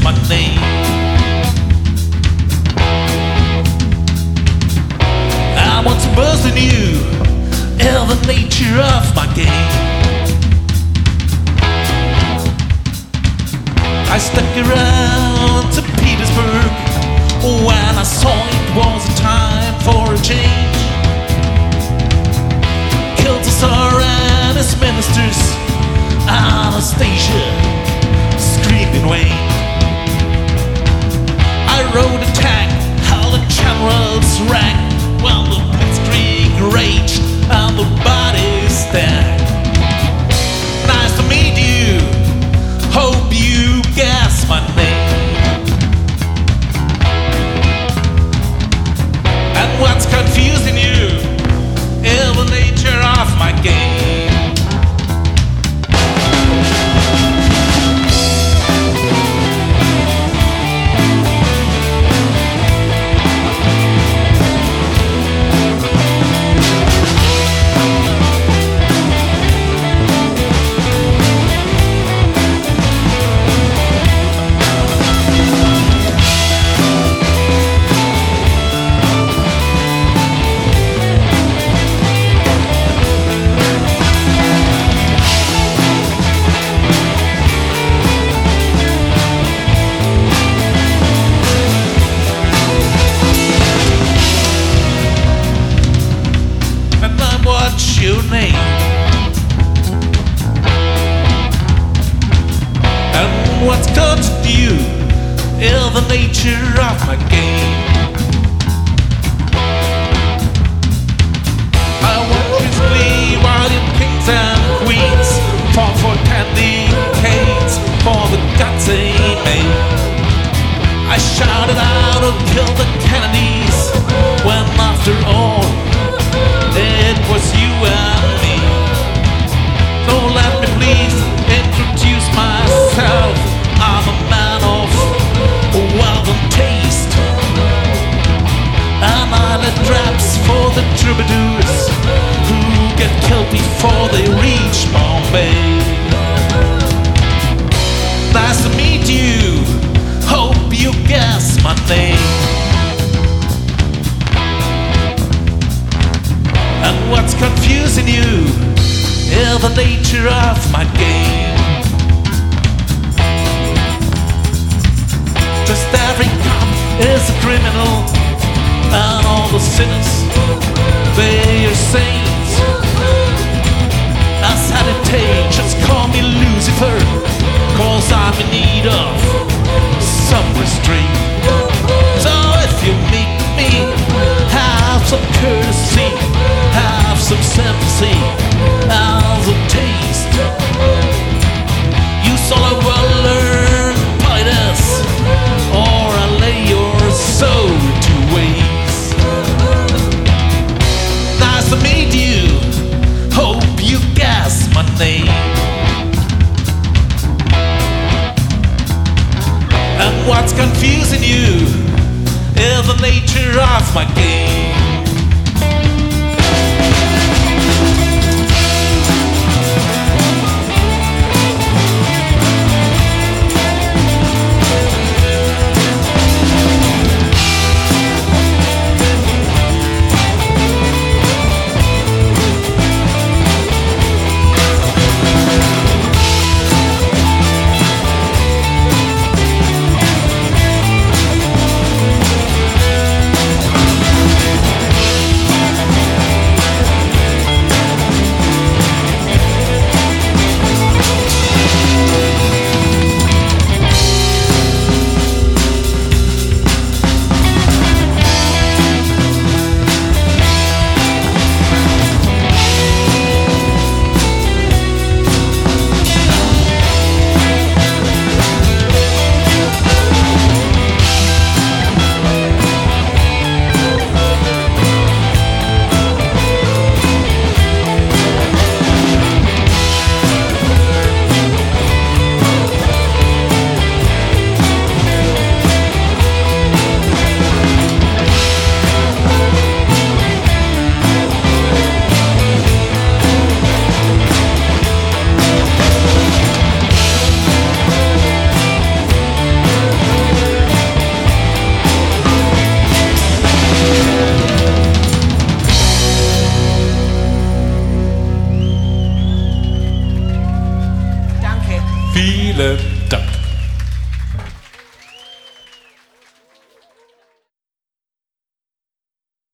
my name. I want to burst in you, the nature of my game. I stuck around to Petersburg when I saw it was a time for a change. Killed the Tsar and his ministers, Anastasia screaming Wayne. I rode a tank, howling generals rang while the blitzkrieg raged and the bodies stacked. Nice to meet you, hope you guess my name. And what's confusing you is the nature of my game. What's your name? And what's got to you is the nature of my game. I went peacefully while you kings and queens fought for 10 decades for the gods they made. I shouted out to kill the Kennedys when after all it was you and me. So let me please introduce myself. I'm a man of wealth and taste, and I let traps for the troubadours who get killed before they reach Bombay. Nice to meet you, hope you guess my name. And what's confusing you is the nature of my game. Just every cop is a criminal, and all the sinners, they are saints. I said it, take, just call me Lucifer, 'cause I'm in need of some restraint. So if you meet me, have some courtesy, have some sympathy, have a taste. You saw a well-learned Titus, or I lay your soul to waste. Nice to meet you, hope you guess my name. And what's confusing you is the nature of my game. feel it.